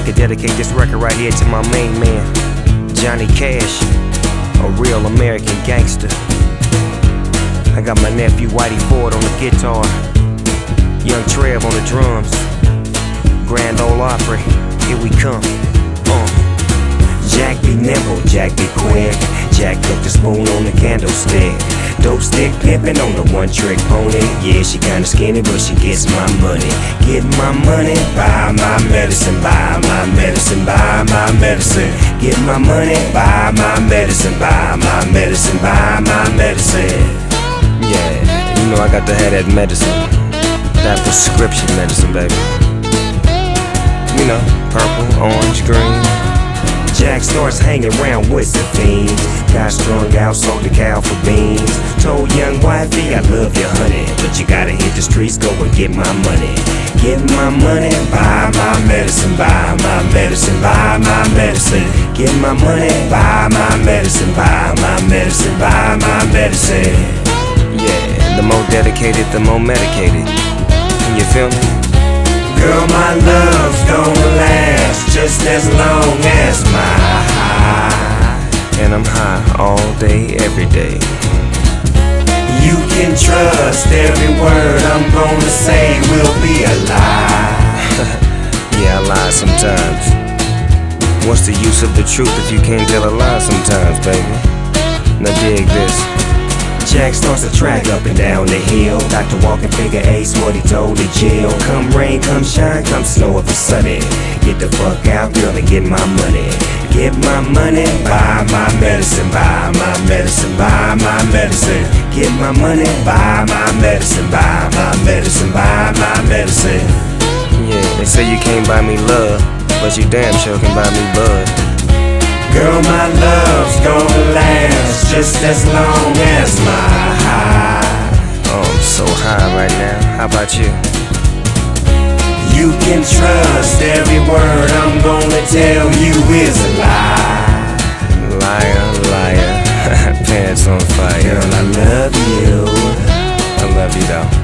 like to dedicate this record right here to my main man, Johnny Cash, a real American gangster. I got my nephew Whitey Ford on the guitar, Young Trev on the drums, Grand Ole Opry, here we come. Jack be nimble, Jack be quick, Jack put the spoon on the candlestick. Dope stick pimpin' on the one-trick pony. Yeah, she kinda skinny, but she gets my money. Get my money, buy my medicine, buy my medicine, buy my medicine. Get my money, buy my medicine, buy my medicine, buy my medicine. Yeah, you know I got to have that medicine, that prescription medicine, baby. You know, purple, orange, green. Jack starts hanging around with the fiends. Got strung out, sold the cow for beans. Told young wifey, I love you, honey, but you gotta hit the streets, go and get my money. Get my money, buy my medicine, buy my medicine, buy my medicine. Get my money, buy my medicine, buy my medicine, buy my medicine. Yeah, the more dedicated, the more medicated. You feel me? Girl, my love's gonna last just as long as my high. And I'm high all day, every day. You can trust every word I'm gonna say will be a lie. Yeah, I lie sometimes. What's the use of the truth if you can't tell a lie sometimes, baby? Now dig this. Jack starts to track up and down the hill. Dr. Walking figure eight's what he told the jail. Come rain, come shine, come snow if it's sunny. Get the fuck out, girl, and get my money. Get my money, buy my medicine, buy my medicine, buy my medicine. Get my money, buy my medicine, buy my medicine, buy my medicine. Yeah, they say you can't buy me love, but you damn sure can buy me bud. Girl, my love's gonna last just as long as my high. Oh, I'm so high right now. How about you? You can trust every word I'm gonna tell you is a lie. Liar, liar, pants on fire. Girl, I love you. I love you though.